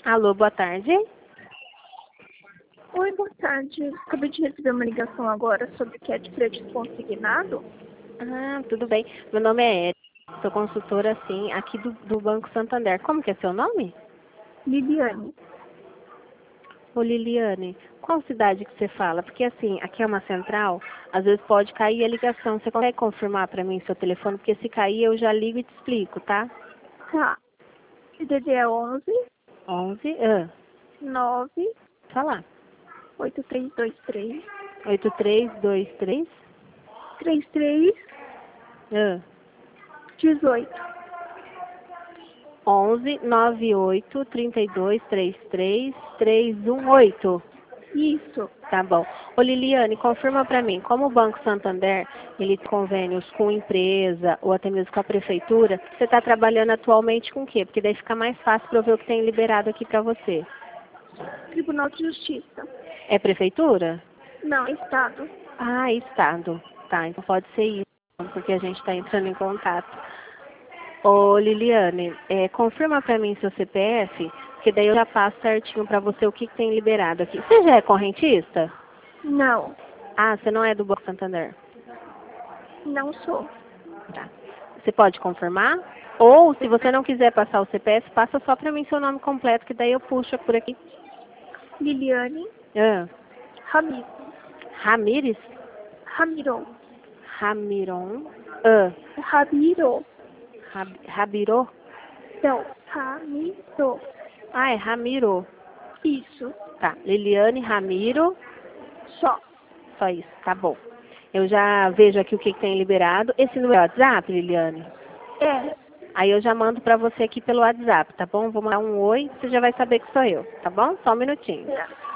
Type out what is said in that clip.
Alô, boa tarde. Oi, boa tarde. Acabei de receber uma ligação agora sobre cat crédito consignado. Ah, tudo bem. Meu nome é Eri. Sou consultora, assim, aqui do Banco Santander. Como que é seu nome? Liliane. Ô, Liliane, qual cidade que você fala? Porque, assim, aqui é uma central, às vezes pode cair a ligação. Você consegue confirmar para mim seu telefone? Porque se cair, eu já ligo e te explico, tá? Tá. CDD é 11 11, 9 fala. 8323 8323, 33 18. 11 98 32 33 318. Isso. Tá bom. Ô Liliane, confirma para mim, como o Banco Santander, ele tem convênios com empresa ou até mesmo com a prefeitura, você está trabalhando atualmente com o quê? Porque daí fica mais fácil para eu ver o que tem liberado aqui para você. Tribunal de Justiça. É prefeitura? Não, Estado. Ah, estado. Tá, então pode ser isso, porque a gente está entrando em contato. Ô Liliane, confirma para mim seu CPF, que daí eu já passo certinho para você o que tem liberado aqui. Você já é correntista? Não. Ah, você não é do Banco Santander? Não sou. Tá. Você pode confirmar? Ou, se você não quiser passar o CPF, passa só para mim seu nome completo, que daí eu puxo por aqui. Liliane Ah, Ramiro. Ramires? Ramiro. Ramiron? Ah, Ramiro. Rabiro? Não. Ramiro. Ah, é Ramiro. Isso. Tá. Liliane Ramiro. Só. Só isso, tá bom. Eu já vejo aqui o que tem liberado. Esse número é o WhatsApp, Liliane? É. Aí eu já mando pra você aqui pelo WhatsApp, tá bom? Vou mandar um oi, você já vai saber que sou eu, tá bom? Só um minutinho. É.